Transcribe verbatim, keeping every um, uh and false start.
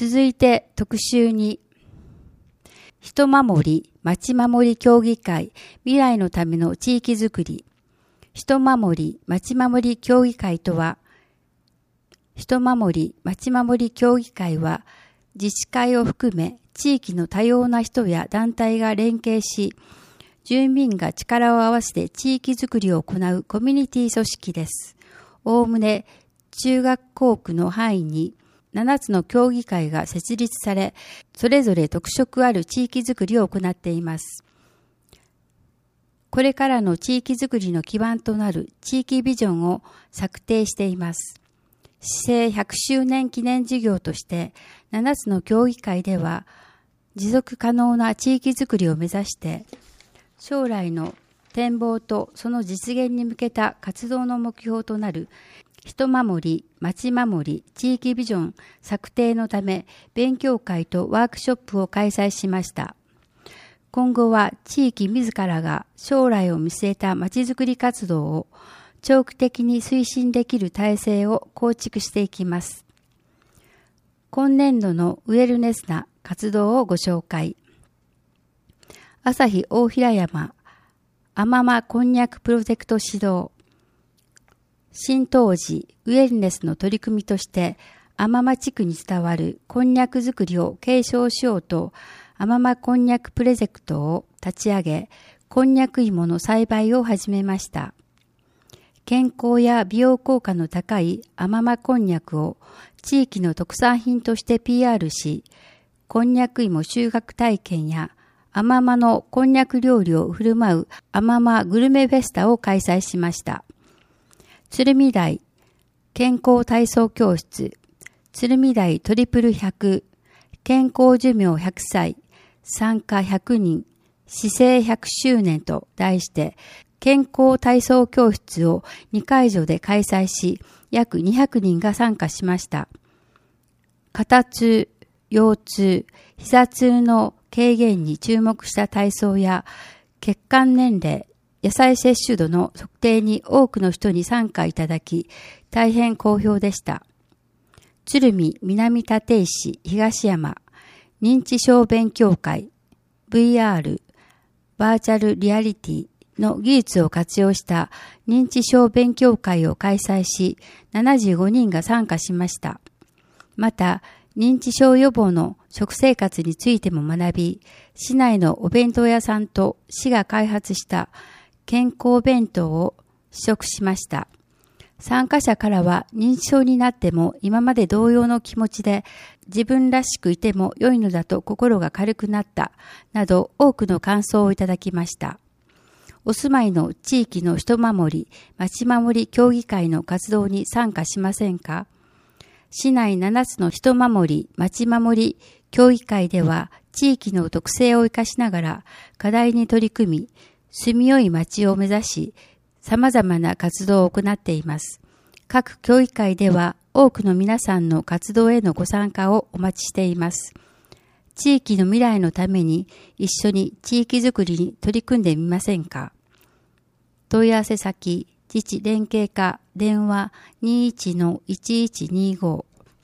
続いて特集に、人守り、町守り協議会、未来のための地域づくり。人守り、町守り協議会とは、人守り、町守り協議会は、自治会を含め地域の多様な人や団体が連携し、住民が力を合わせて地域づくりを行うコミュニティ組織です。おおむね中学校区の範囲にななつの協議会が設立され、それぞれ特色ある地域づくりを行っています。これからの地域づくりの基盤となる地域ビジョンを策定しています。市政ひゃくしゅうねん記念事業としてななつの協議会では持続可能な地域づくりを目指して将来の展望とその実現に向けた活動の目標となる人守り、町守り、地域ビジョン策定のため勉強会とワークショップを開催しました。今後は地域自らが将来を見据えた町づくり活動を長期的に推進できる体制を構築していきます。今年度のウェルネスな活動をご紹介。朝日大平山アママこんにゃくプロジェクト指導。新当時ウェルネスの取り組みとしてアママ地区に伝わるこんにゃく作りを継承しようとアママこんにゃくプロジェクトを立ち上げ、こんにゃく芋の栽培を始めました。健康や美容効果の高いアママこんにゃくを地域の特産品として ピーアール し、こんにゃく芋収穫体験やアママのこんにゃく料理を振る舞うアママグルメフェスタを開催しました。鶴見台健康体操教室、鶴見台トリプルひゃく、健康寿命ひゃくさい、参加ひゃくにん、市政ひゃくしゅうねんと題して、健康体操教室をにかいじょで開催し、約にひゃくにんが参加しました。肩痛、腰痛、膝痛の軽減に注目した体操や、血管年齢、野菜摂取度の測定に多くの人に参加いただき、大変好評でした。鶴見南立石東山認知症勉強会 ブイアール バーチャルリアリティの技術を活用した認知症勉強会を開催し、ななじゅうごにんが参加しました。また、認知症予防の食生活についても学び、市内のお弁当屋さんと市が開発した健康弁当を試食しました。参加者からは認知症になっても今まで同様の気持ちで自分らしくいても良いのだと心が軽くなったなど多くの感想をいただきました。お住まいの地域の人守り、町守り協議会の活動に参加しませんか？市内ななつの人守り、町守り協議会では地域の特性を生かしながら課題に取り組み、住みよい町を目指し、様々な活動を行っています。各協議会では多くの皆さんの活動へのご参加をお待ちしています。地域の未来のために一緒に地域づくりに取り組んでみませんか？問い合わせ先、自治連携課電話 にじゅういちのいちいちにじゅうご